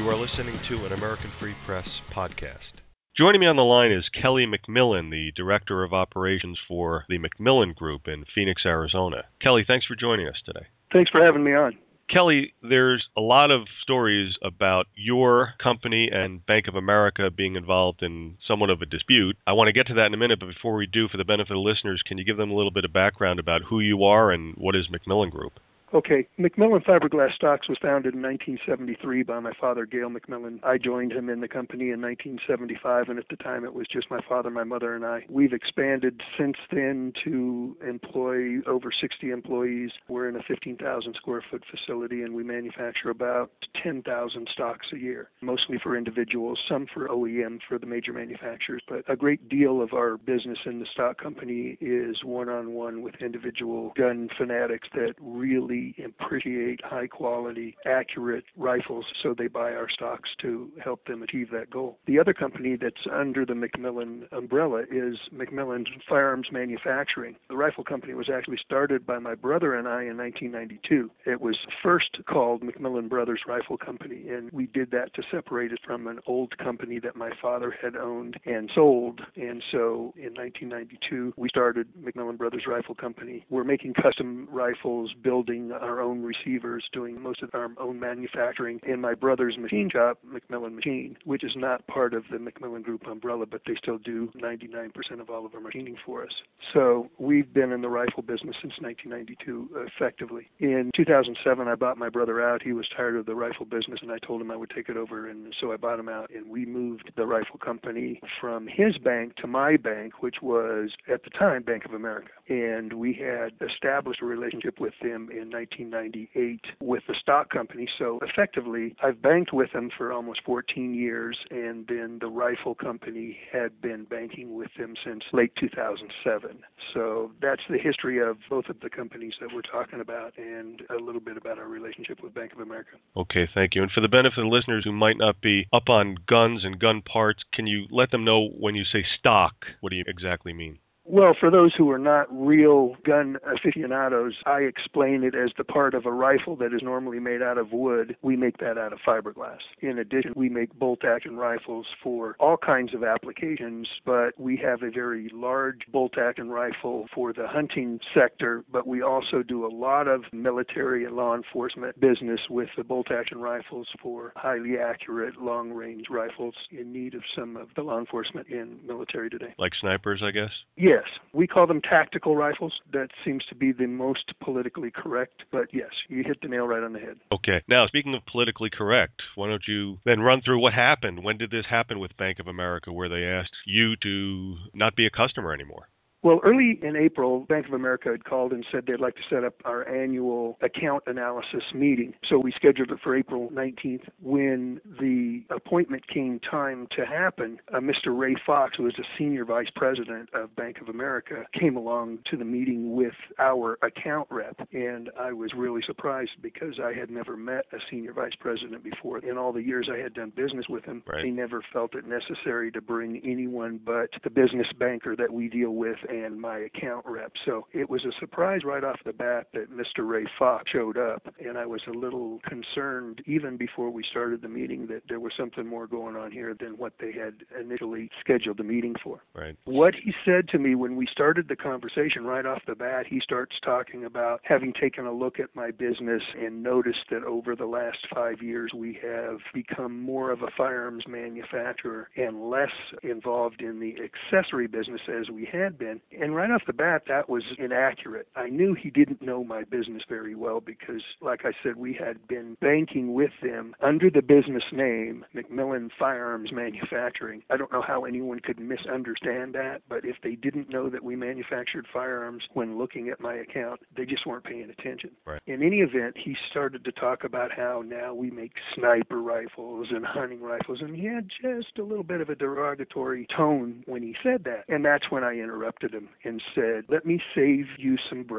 You are listening to an American Free Press podcast. Joining me on the line is Kelly McMillan, the Director of Operations for the McMillan Group in Phoenix, Arizona. Kelly, thanks for joining us today. Thanks for having me on. Kelly, there's a lot of stories about your company and Bank of America being involved in somewhat of a dispute. I want to get to that in a minute, but before we do, for the benefit of listeners, can you give them a little bit of background about who you are and what is McMillan Group? Okay. McMillan Fiberglass Stocks was founded in 1973 by my father, Gale McMillan. I joined him in the company in 1975, and at the time it was just my father, my mother, and I. We've expanded since then to employ over 60 employees. We're in a 15,000 square foot facility, and we manufacture about 10,000 stocks a year, mostly for individuals, some for OEM, for the major manufacturers. But a great deal of our business in the stock company is one-on-one with individual gun fanatics that really appreciate high-quality, accurate rifles, so they buy our stocks to help them achieve that goal. The other company that's under the McMillan umbrella is McMillan Firearms Manufacturing. The rifle company was actually started by my brother and I in 1992. It was first called McMillan Brothers Rifle Company, and we did that to separate it from an old company that my father had owned and sold. And so in 1992, we started McMillan Brothers Rifle Company. We're making custom rifles, building our own receivers, doing most of our own manufacturing in my brother's machine shop, McMillan Machine, which is not part of the McMillan Group umbrella, but they still do 99% of all of our machining for us. So we've been in the rifle business since 1992, effectively. In 2007, I bought my brother out. He was tired of the rifle business, and I told him I would take it over, and so I bought him out, and we moved the rifle company from his bank to my bank, which was, at the time, Bank of America. And we had established a relationship with them in 1998 with the stock company. So effectively, I've banked with them for almost 14 years, and then the rifle company had been banking with them since late 2007. So that's the history of both of the companies that we're talking about, and a little bit about our relationship with Bank of America. Okay, thank you. And for the benefit of listeners who might not be up on guns and gun parts, can you let them know when you say stock, what do you exactly mean? Well, for those who are not real gun aficionados, I explain it as the part of a rifle that is normally made out of wood. We make that out of fiberglass. In addition, we make bolt-action rifles for all kinds of applications, but we have a very large bolt-action rifle for the hunting sector, but we also do a lot of military and law enforcement business with the bolt-action rifles for highly accurate long-range rifles in need of some of the law enforcement in military today. Like snipers, I guess? Yes, we call them tactical rifles. That seems to be the most politically correct, but yes, you hit the nail right on the head. Okay. Now, speaking of politically correct, why don't you then run through what happened? When did this happen with Bank of America, where they asked you to not be a customer anymore? Well, early in April, Bank of America had called and said they'd like to set up our annual account analysis meeting. So we scheduled it for April 19th. When the appointment came time to happen, Mr. Ray Fox, who was the senior vice president of Bank of America, came along to the meeting with our account rep. And I was really surprised because I had never met a senior vice president before. In all the years I had done business with him, Right. They never felt it necessary to bring anyone but the business banker that we deal with and my account rep. So it was a surprise right off the bat that Mr. Ray Fox showed up, and I was a little concerned even before we started the meeting that there was something more going on here than what they had initially scheduled the meeting for. Right. What he said to me when we started the conversation right off the bat, he starts talking about having taken a look at my business and noticed that over the last 5 years we have become more of a firearms manufacturer and less involved in the accessory business as we had been. And right off the bat, that was inaccurate. I knew he didn't know my business very well because, like I said, we had been banking with them under the business name, McMillan Firearms Manufacturing. I don't know how anyone could misunderstand that, but if they didn't know that we manufactured firearms when looking at my account, they just weren't paying attention. Right. In any event, he started to talk about how now we make sniper rifles and hunting rifles, and he had just a little bit of a derogatory tone when he said that. And that's when I interrupted him and said, "Let me save you some breath.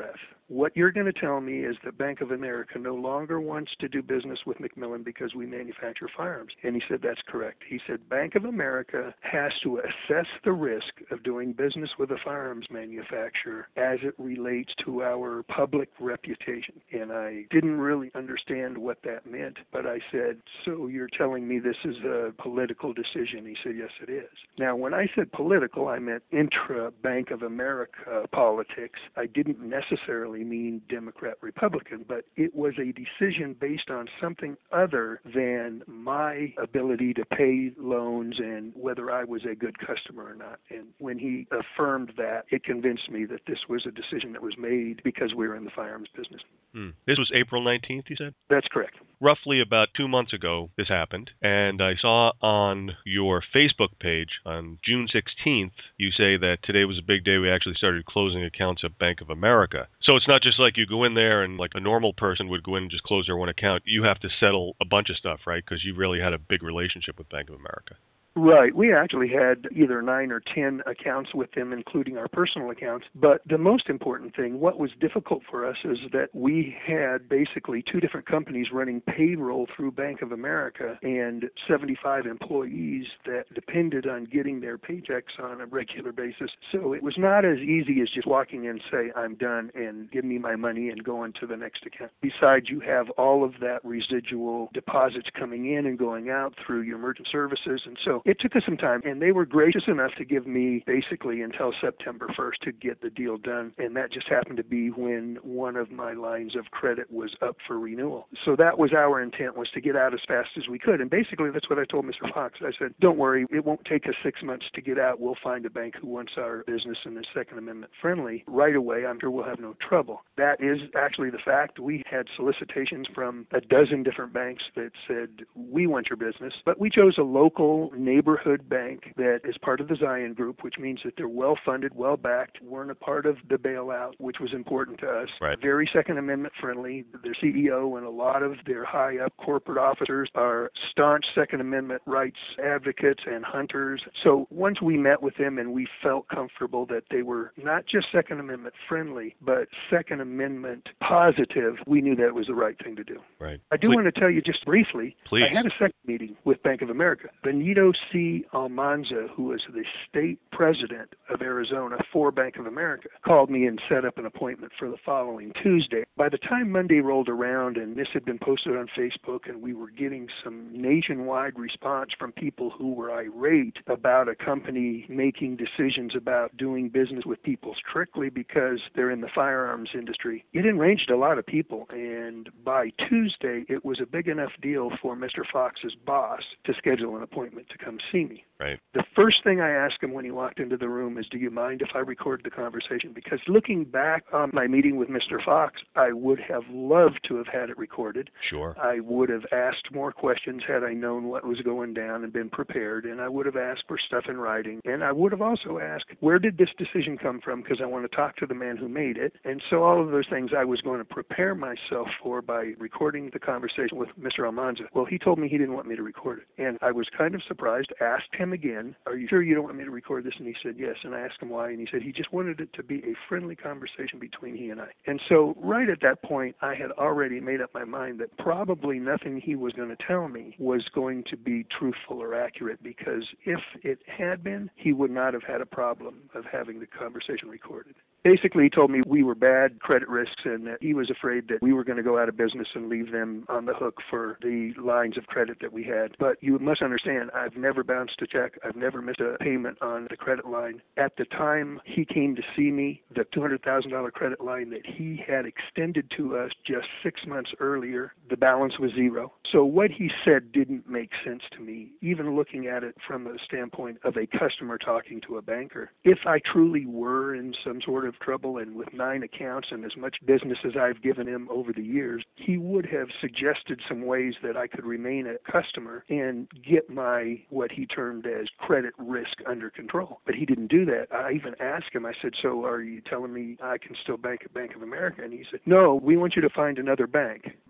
what you're going to tell me is that Bank of America no longer wants to do business with Macmillan because we manufacture firearms. And he said, that's correct. He said, Bank of America has to assess the risk of doing business with a firearms manufacturer as it relates to our public reputation. And I didn't really understand what that meant, but I said, so you're telling me this is a political decision? He said, yes, it is. Now, when I said political, I meant intra-Bank of America politics. I didn't necessarily mean Democrat-Republican, but it was a decision based on something other than my ability to pay loans and whether I was a good customer or not. And when he affirmed that, it convinced me that this was a decision that was made because we were in the firearms business. This was April 19th, you said? That's correct. Roughly about 2 months ago, this happened, and I saw on your Facebook page on June 16th, you say that today was a big day. We actually started closing accounts at Bank of America. So it's not just like you go in there and like a normal person would go in and just close their one account. You have to settle a bunch of stuff, right? Because you really had a big relationship with Bank of America. Right. We actually had either 9 or 10 accounts with them, including our personal accounts. But the most important thing, what was difficult for us, is that we had basically 2 different companies running payroll through Bank of America and 75 employees that depended on getting their paychecks on a regular basis. So it was not as easy as just walking in and say, I'm done, and give me my money and go on to the next account. Besides, you have all of that residual deposits coming in and going out through your merchant services. And so it took us some time, and they were gracious enough to give me basically until September 1st to get the deal done, and that just happened to be when one of my lines of credit was up for renewal. So that was our intent, was to get out as fast as we could, and basically that's what I told Mr. Fox. I said, don't worry, it won't take us 6 months to get out. We'll find a bank who wants our business and is Second Amendment friendly right away. I'm sure we'll have no trouble. That is actually the fact. We had solicitations from a dozen different banks that said, we want your business, but we chose a local neighborhood bank that is part of the Zion Group, which means that they're well-funded, well-backed, weren't a part of the bailout, which was important to us. Right. Very Second Amendment friendly. Their CEO and a lot of their high-up corporate officers are staunch Second Amendment rights advocates and hunters. So once we met with them and we felt comfortable that they were not just Second Amendment friendly, but Second Amendment positive, we knew that was the right thing to do. Right. I do want to tell you just briefly, Please. I had a second meeting with Bank of America. Benito C. Almanza, who is the state president of Arizona for Bank of America, called me and set up an appointment for the following Tuesday. By the time Monday rolled around and this had been posted on Facebook and we were getting some nationwide response from people who were irate about a company making decisions about doing business with people strictly because they're in the firearms industry, it enraged a lot of people. And by Tuesday, it was a big enough deal for Mr. Fox's boss to schedule an appointment to come see me. Right. The first thing I asked him when he walked into the room is, do you mind if I record the conversation? Because looking back on my meeting with Mr. Fox, I would have loved to have had it recorded. Sure. I would have asked more questions had I known what was going down and been prepared, and I would have asked for stuff in writing. And I would have also asked, where did this decision come from? Because I want to talk to the man who made it. And so all of those things I was going to prepare myself for by recording the conversation with Mr. Almanza. Well, he told me he didn't want me to record it. And I was kind of surprised, asked him again, are you sure you don't want me to record this? And he said, yes. And I asked him why, and he said he just wanted it to be a friendly conversation between he and I. And so right at that point, I had already made up my mind that probably nothing he was going to tell me was going to be truthful or accurate, because if it had been, he would not have had a problem of having the conversation recorded. Basically, he told me we were bad credit risks and that he was afraid that we were going to go out of business and leave them on the hook for the lines of credit that we had. But you must understand, I've never bounced a check. I've never missed a payment on the credit line. At the time he came to see me, the $200,000 credit line that he had extended to us just 6 months earlier, the balance was zero. So what he said didn't make sense to me, even looking at it from the standpoint of a customer talking to a banker. If I truly were in some sort of trouble and with 9 accounts and as much business as I've given him over the years, he would have suggested some ways that I could remain a customer and get my, what he termed as credit risk under control. But he didn't do that. I even asked him, I said, so are you telling me I can still bank at Bank of America? And he said, no, we want you to find another bank.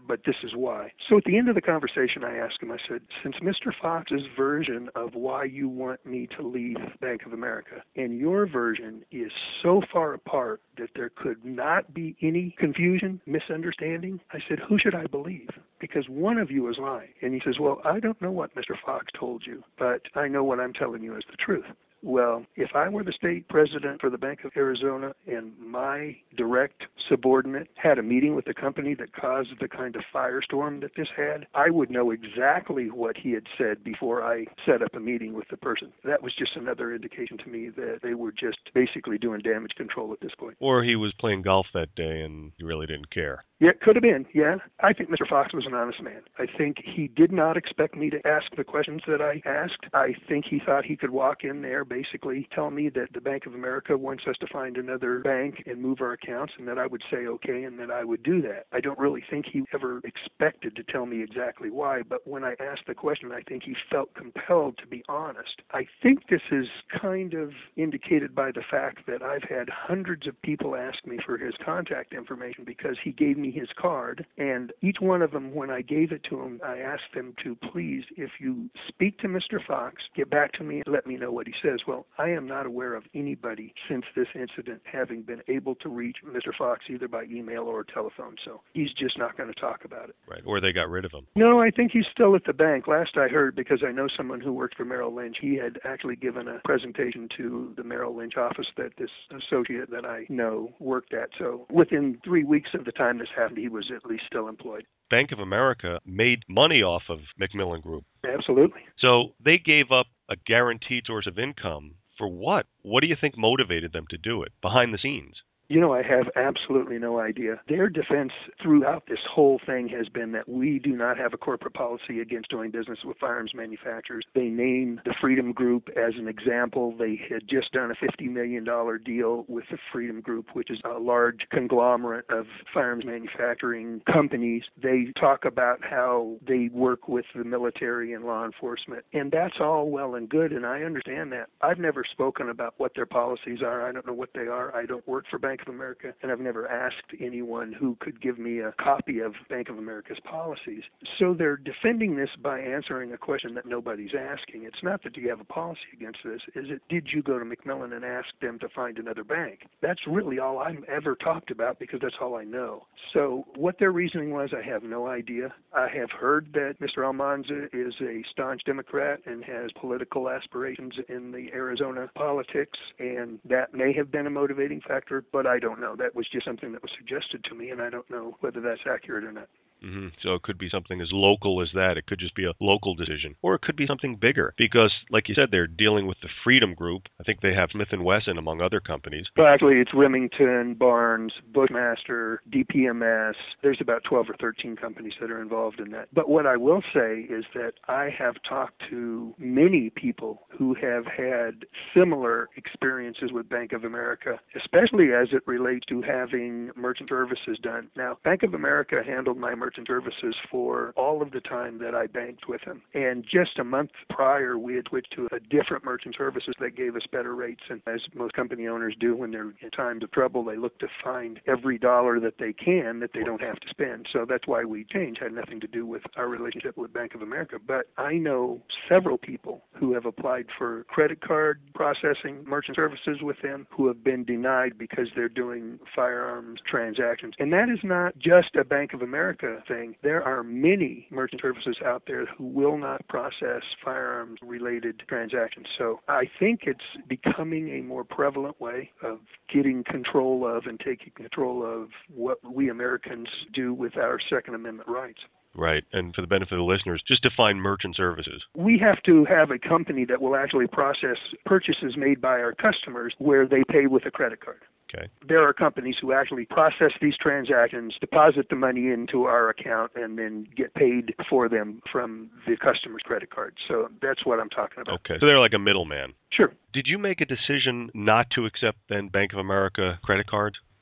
but this is why. So at the end of the conversation, I asked him, I said, since Mr. Fox's version of why you want me to leave Bank of America and your version is so far apart that there could not be any confusion, misunderstanding, I said, who should I believe? Because one of you is lying. And he says, well, I don't know what Mr. Fox told you, but I know what I'm telling you is the truth. Well, if I were the state president for the Bank of Arizona and my direct subordinate had a meeting with the company that caused the kind of firestorm that this had, I would know exactly what he had said before I set up a meeting with the person. That was just another indication to me that they were just basically doing damage control at this point. Or he was playing golf that day and he really didn't care. Yeah, it could have been, yeah. I think Mr. Fox was an honest man. I think he did not expect me to ask the questions that I asked. I think he thought he could walk in there, basically tell me that the Bank of America wants us to find another bank and move our accounts, and that I would say okay, and that I would do that. I don't really think he ever expected to tell me exactly why, but when I asked the question, I think he felt compelled to be honest. I think this is kind of indicated by the fact that I've had hundreds of people ask me for his contact information because he gave me his card, and each one of them, when I gave it to him, I asked them to please, if you speak to Mr. Fox, get back to me and let me know what he says. Well, I am not aware of anybody since this incident having been able to reach Mr. Fox either by email or telephone, so he's just not going to talk about it. Right, or they got rid of him. No, I think he's still at the bank. Last I heard, because I know someone who worked for Merrill Lynch, he had actually given a presentation to the Merrill Lynch office that this associate that I know worked at. So within 3 weeks of the time this happened, he was at least still employed. Bank of America made money off of Macmillan Group. Absolutely. So they gave up a guaranteed source of income for what? What do you think motivated them to do it behind the scenes? You know, I have absolutely no idea. Their defense throughout this whole thing has been that we do not have a corporate policy against doing business with firearms manufacturers. They named the Freedom Group as an example. They had just done a $50 million deal with the Freedom Group, which is a large conglomerate of firearms manufacturing companies. They talk about how they work with the military and law enforcement, and that's all well and good, and I understand that. I've never spoken about what their policies are. I don't know what they are. I don't work for Bank of America, and I've never asked anyone who could give me a copy of Bank of America's policies. So they're defending this by answering a question that nobody's asking. It's not that you have a policy against this. Is it, did you go to Macmillan and ask them to find another bank? That's really all I've ever talked about because that's all I know. So what their reasoning was, I have no idea. I have heard that Mr. Almanza is a staunch Democrat and has political aspirations in the Arizona politics, and that may have been a motivating factor, but I don't know. That was just something that was suggested to me, and I don't know whether that's accurate or not. Mm-hmm. So it could be something as local as that. It could just be a local decision. Or it could be something bigger because, like you said, they're dealing with the Freedom Group. I think they have Smith & Wesson, among other companies. Well, actually, it's Remington, Barnes, Bushmaster, DPMS. There's about 12 or 13 companies that are involved in that. But what I will say is that I have talked to many people who have had similar experiences with Bank of America, especially as it relates to having merchant services done. Now, Bank of America handled my merchant services for all of the time that I banked with them. And just a month prior, we had switched to a different merchant services that gave us better rates. And as most company owners do when they're in times of trouble, they look to find every dollar that they can that they don't have to spend. So that's why we changed. It had nothing to do with our relationship with Bank of America. But I know several people who have applied for credit card processing merchant services with them who have been denied because they're doing firearms transactions. And that is not just a Bank of America thing. There are many merchant services out there who will not process firearms-related transactions. So I think it's becoming a more prevalent way of getting control of and taking control of what we Americans do with our Second Amendment rights. Right. And for the benefit of the listeners, just define merchant services. We have to have a company that will actually process purchases made by our customers where they pay with a credit card. Okay. There are companies who actually process these transactions, deposit the money into our account, and then get paid for them from the customer's credit card. So that's what I'm talking about. Okay. So they're like a middleman. Sure. Did you make a decision not to accept then Bank of America credit cards?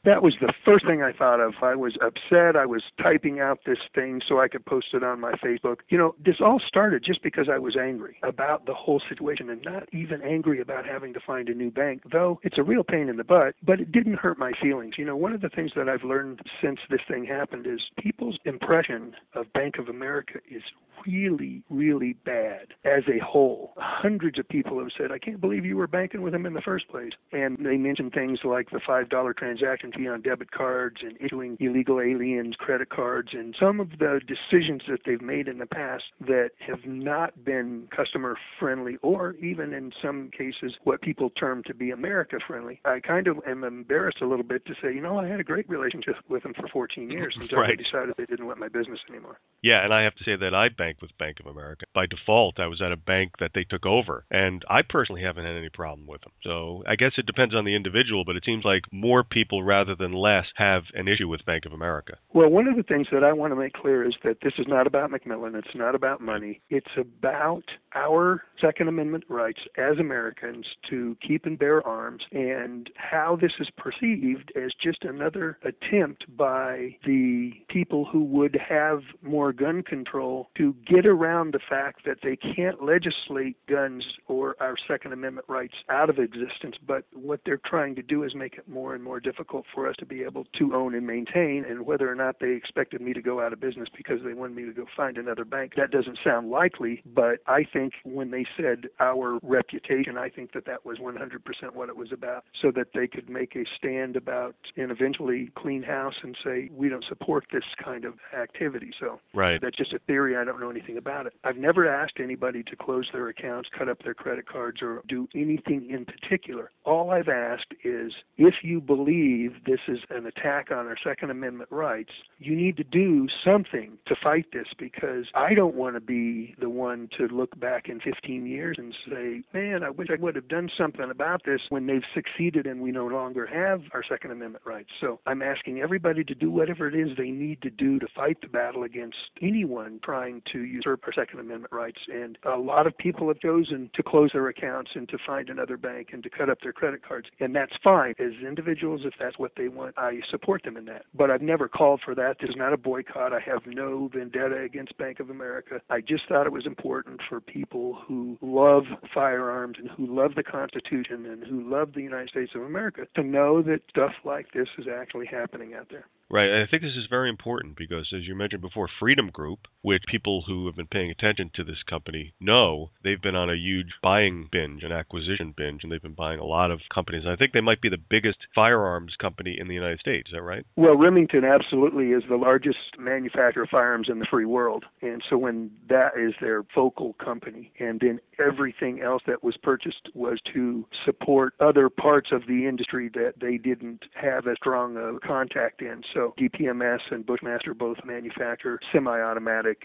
That was the first thing I thought of. I was upset. I was typing out this thing so I could post it on my Facebook. This all started just because I was angry about the whole situation, and not even angry about having to find a new bank, though it's a real pain in the butt, but it didn't hurt my feelings. One of the things that I've learned since this thing happened is people's impression of Bank of America is really, really bad as a whole. Hundreds of people have said, I can't believe you were banking with him in the first place. And they mention things like the $5 transaction fee on debit cards and issuing illegal aliens credit cards and some of the decisions that they've made in the past that have not been customer friendly, or even in some cases what people term to be America friendly. I kind of am embarrassed a little bit to say, I had a great relationship with them for 14 years until Right. they decided they didn't want my business anymore. Yeah, and I have to say that I bank with Bank of America. By default, I was at a bank that they took over, and I personally haven't had any problem with them. So I guess it depends on the individual, but it seems like more people rather than less have an issue with Bank of America. Well, one of the things that I want to make clear is that this is not about Macmillan. It's not about money. It's about our Second Amendment rights as Americans to keep and bear arms, and how this is perceived as just another attempt by the people who would have more gun control to get around the fact that they can't legislate guns or our Second Amendment rights out of existence, but what they're trying to do is make it more and more difficult for us to be able to own and maintain. And whether or not they expected me to go out of business because they wanted me to go find another bank, that doesn't sound likely, but I think when they said our reputation, I think that was 100% what it was about, so that they could make a stand about and eventually clean house and say, we don't support this kind of activity. So Right. That's just a theory. I don't know anything about it. I've never asked anybody to close their accounts, cut up their credit cards, or do anything in particular. All I've asked is, if you believe this is an attack on our Second Amendment rights, you need to do something to fight this, because I don't want to be the one to look back in 15 years and say, man, I wish I would have done something about this, when they've succeeded and we no longer have our Second Amendment rights. So I'm asking everybody to do whatever it is they need to do to fight the battle against anyone trying to usurp our Second Amendment rights. And a lot of people have chosen to close their accounts and to find another bank and to cut up their credit cards. And that's fine. As individuals, if that's what they want, I support them in that. But I've never called for that. This is not a boycott. I have no vendetta against Bank of America. I just thought it was important for people who love firearms and who love the Constitution and who love the United States of America to know that stuff like this is actually happening out there. Right. I think this is very important because, as you mentioned before, Freedom Group, which people who have been paying attention to this company know, they've been on a huge buying binge, an acquisition binge, and they've been buying a lot of companies. I think they might be the biggest firearms company in the United States. Is that right? Well, Remington absolutely is the largest manufacturer of firearms in the free world. And so when that is their focal company, and then everything else that was purchased was to support other parts of the industry that they didn't have as strong a contact in. So DPMS and Bushmaster both manufacture semi-automatic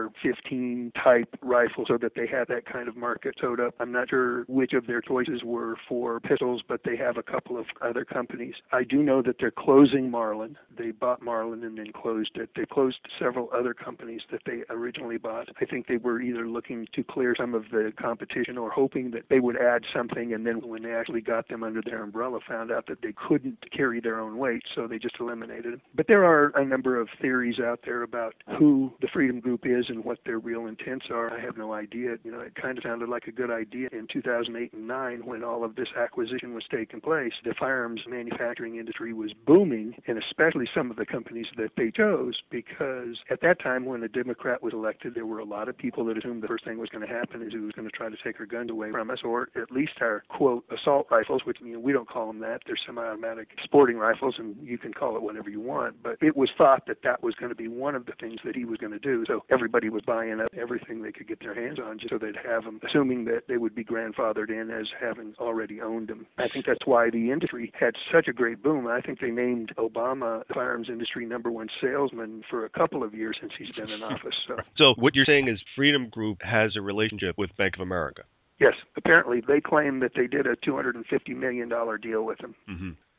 AR-15 type rifles, so that they have that kind of market sewed up. I'm not sure which of their choices were for pistols, but they have a couple of other companies. I do know that they're closing Marlin. They bought Marlin and then closed it. They closed several other companies that they originally bought. I think they were either looking to clear some of the competition or hoping that they would add something, and then when they actually got them under their umbrella, found out that they couldn't carry their own weight, so they just eliminated it. But there are a number of theories out there about who the Freedom Group is and what their real intents are. I have no idea. It kind of sounded like a good idea in 2008 and 2009 when all of this acquisition was taking place. The firearms manufacturing industry was booming, and especially some of the companies that they chose, because at that time when a Democrat was elected, there were a lot of people that assumed the first thing was going to happen is he was going to try to take our guns away from us, or at least our, quote, assault rifles, which we don't call them that. They're semi-automatic sporting rifles, and you can call it whatever you want. But it was thought that that was going to be one of the things that he was going to do. So everybody was buying up everything they could get their hands on just so they'd have them, assuming that they would be grandfathered in as having already owned them. I think that's why the industry had such a great boom. I think they named Obama the firearms industry #1 salesman for a couple of years since he's been in office. So what you're saying is Freedom Group has a relationship with Bank of America? Yes, apparently they claim that they did a $250 million deal with them. Mm-hmm.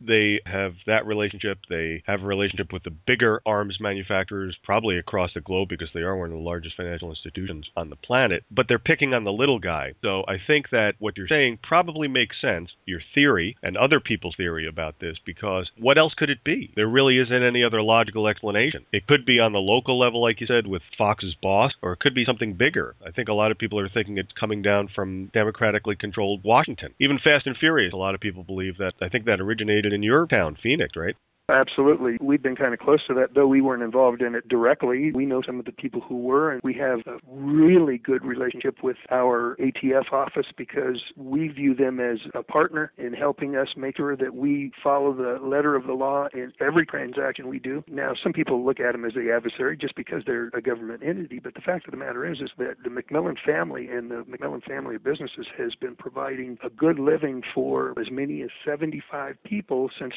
they have that relationship. They have a relationship with the bigger arms manufacturers, probably across the globe, because they are one of the largest financial institutions on the planet. But they're picking on the little guy. So I think that what you're saying probably makes sense, your theory and other people's theory about this, because what else could it be? There really isn't any other logical explanation. It could be on the local level, like you said, with Fox's boss, or it could be something bigger. I think a lot of people are thinking it's coming down from democratically controlled Washington. Even Fast and Furious, a lot of people believe that. I think that originated in your town, Phoenix, right? Absolutely. We've been kind of close to that, though we weren't involved in it directly. We know some of the people who were, and we have a really good relationship with our ATF office because we view them as a partner in helping us make sure that we follow the letter of the law in every transaction we do. Now, some people look at them as the adversary just because they're a government entity, but the fact of the matter is that the McMillan family and the McMillan family of businesses has been providing a good living for as many as 75 people since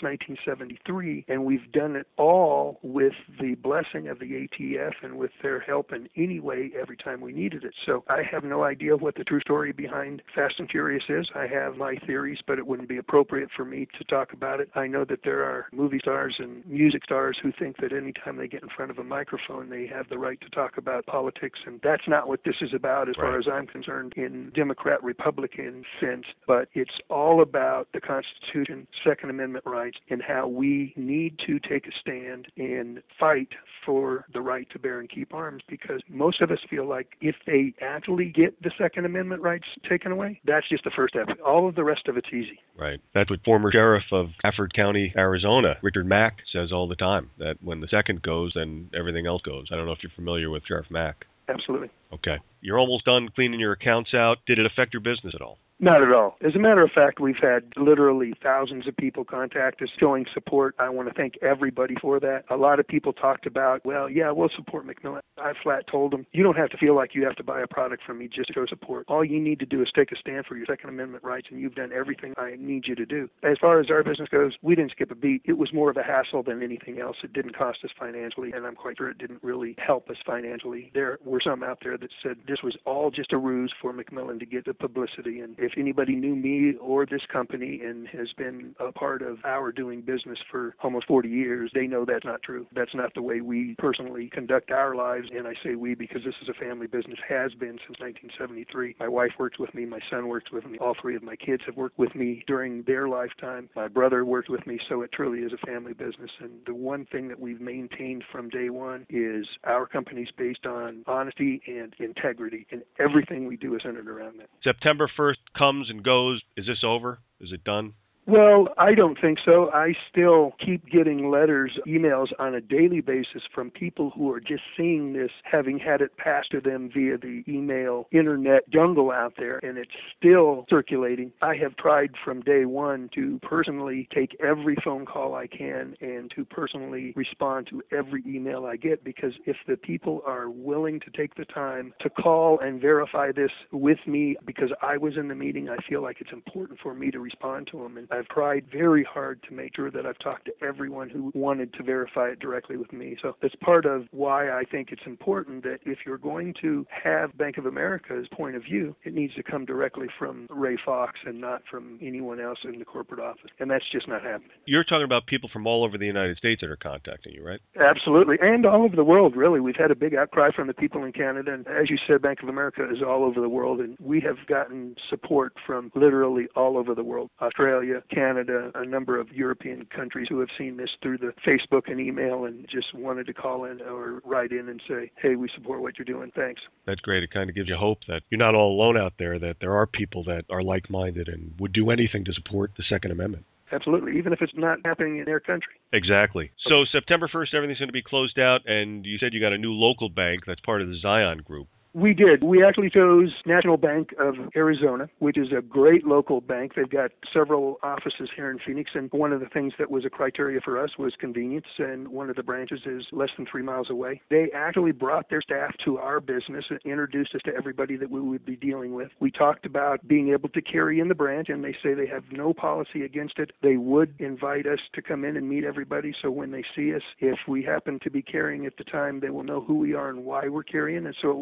1973. And we've done it all with the blessing of the ATF and with their help in any way every time we needed it. So I have no idea what the true story behind Fast and Furious is. I have my theories, but it wouldn't be appropriate for me to talk about it. I know that there are movie stars and music stars who think that anytime they get in front of a microphone, they have the right to talk about politics, and that's not what this is about as far as I'm concerned in Democrat-Republican sense, but it's all about the Constitution, Second Amendment rights, and how we need to take a stand and fight for the right to bear and keep arms, because most of us feel like if they actually get the Second Amendment rights taken away, that's just the first step. All of the rest of it's easy. Right. That's what former sheriff of Stafford County, Arizona, Richard Mack, says all the time, that when the second goes, then everything else goes. I don't know if you're familiar with Sheriff Mack. Absolutely. Okay. You're almost done cleaning your accounts out. Did it affect your business at all? Not at all. As a matter of fact, we've had literally thousands of people contact us showing support. I want to thank everybody for that. A lot of people talked about, well, yeah, we'll support McMillan. I flat told them, you don't have to feel like you have to buy a product from me just to show support. All you need to do is take a stand for your Second Amendment rights, and you've done everything I need you to do. As far as our business goes, we didn't skip a beat. It was more of a hassle than anything else. It didn't cost us financially, and I'm quite sure it didn't really help us financially. There were some out there that said this was all just a ruse for McMillan to get the publicity, and if anybody knew me or this company and has been a part of our doing business for almost 40 years, they know that's not true. That's not the way we personally conduct our lives, and I say we because this is a family business, has been since 1973. My wife works with me, my son works with me, all three of my kids have worked with me during their lifetime. My brother worked with me, so it truly is a family business, and the one thing that we've maintained from day one is our company's based on honesty and integrity, and everything we do is centered around that. September 1st comes and goes. Is this over? Is it done? Well, I don't think so. I still keep getting letters, emails on a daily basis from people who are just seeing this, having had it passed to them via the email, internet jungle out there, and it's still circulating. I have tried from day one to personally take every phone call I can and to personally respond to every email I get, because if the people are willing to take the time to call and verify this with me, because I was in the meeting, I feel like it's important for me to respond to them. And I've tried very hard to make sure that I've talked to everyone who wanted to verify it directly with me. So that's part of why I think it's important that if you're going to have Bank of America's point of view, it needs to come directly from Ray Fox and not from anyone else in the corporate office. And that's just not happening. You're talking about people from all over the United States that are contacting you, right? Absolutely. And all over the world, really. We've had a big outcry from the people in Canada. And as you said, Bank of America is all over the world. And we have gotten support from literally all over the world. Australia, Canada, a number of European countries who have seen this through the Facebook and email and just wanted to call in or write in and say, hey, we support what you're doing. Thanks. That's great. It kind of gives you hope that you're not all alone out there, that there are people that are like-minded and would do anything to support the Second Amendment. Absolutely, even if it's not happening in their country. Exactly. So September 1st, everything's going to be closed out, and you said you got a new local bank that's part of the Zion Group. We did. We actually chose National Bank of Arizona, which is a great local bank. They've got several offices here in Phoenix, and one of the things that was a criteria for us was convenience, and one of the branches is less than 3 miles away. They actually brought their staff to our business and introduced us to everybody that we would be dealing with. We talked about being able to carry in the branch, and they say they have no policy against it. They would invite us to come in and meet everybody, so when they see us, if we happen to be carrying at the time, they will know who we are and why we're carrying, and so it won't alarm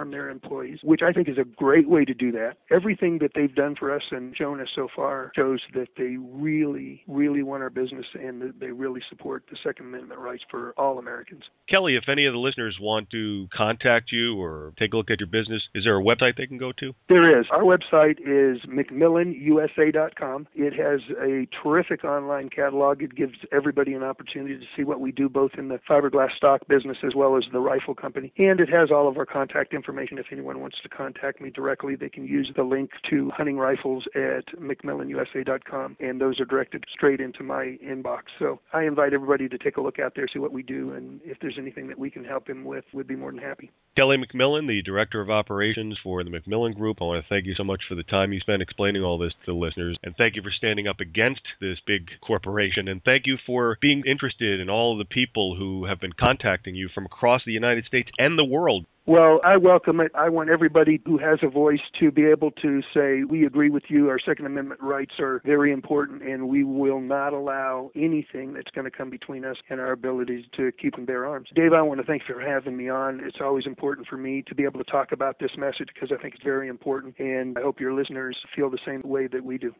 arm their employees, which I think is a great way to do that. Everything that they've done for us and shown us so far shows that they really, really want our business and that they really support the Second Amendment rights for all Americans. Kelly, if any of the listeners want to contact you or take a look at your business, is there a website they can go to? There is. Our website is McMillanUSA.com. It has a terrific online catalog. It gives everybody an opportunity to see what we do both in the fiberglass stock business as well as the rifle company. And it has all of our contact information. If anyone wants to contact me directly, they can use the link to hunting rifles at McMillanUSA.com, and those are directed straight into my inbox. So I invite everybody to take a look out there, see what we do, and if there's anything that we can help him with, we'd be more than happy. Kelly McMillan, the Director of Operations for the McMillan Group, I want to thank you so much for the time you spent explaining all this to the listeners, and thank you for standing up against this big corporation, and thank you for being interested in all of the people who have been contacting you from across the United States and the world. Well, I welcome it. I want everybody who has a voice to be able to say, we agree with you, our Second Amendment rights are very important, and we will not allow anything that's going to come between us and our ability to keep and bear arms. Dave, I want to thank you for having me on. It's always important for me to be able to talk about this message because I think it's very important, and I hope your listeners feel the same way that we do.